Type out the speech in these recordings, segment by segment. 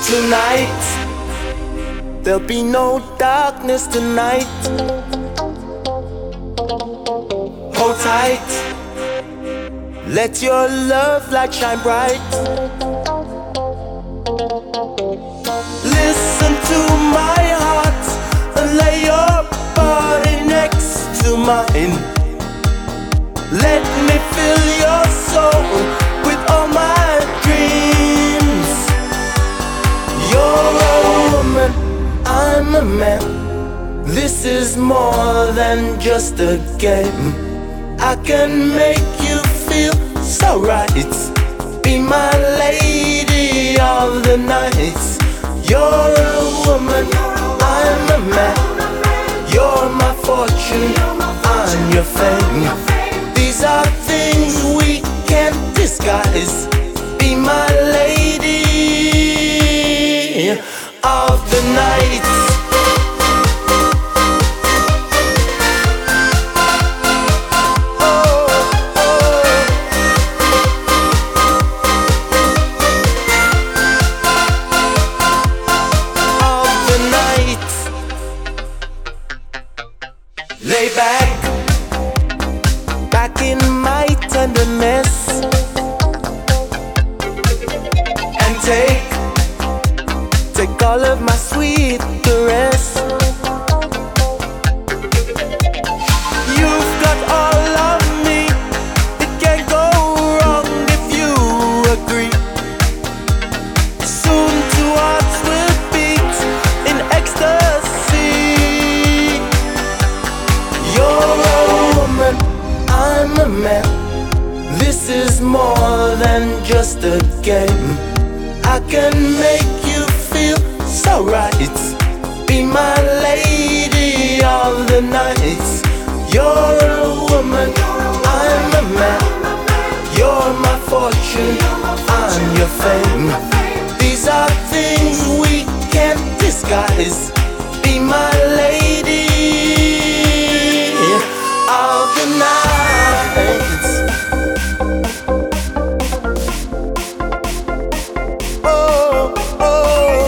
Tonight, there'll be no darkness tonight. Hold tight, let your love light shine bright. Listen to my heart and lay your body next to mine. Let me fill your soul with all my dreams. You're a woman, I'm a man. This is more than just a game. I can make you feel so right. Be my lady of the night. You're a woman, I'm a man. You're my fortune, I'm your fame. These are things we can't disguise. Be my lady of the night. Lay back in my tenderness, and take all of my sweet caress. You've got all of me, it can't go wrong if you agree. Soon two hearts will beat in ecstasy. You're a woman, I'm a man. This is more than just a game. I can make you feel so right. Be my lady of the night. You're a woman, I'm a man. You're my fortune, I'm your fame. These are things we can't disguise. Be my lady of the night. Oh, oh.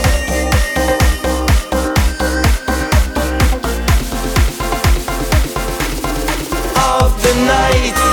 Of the night.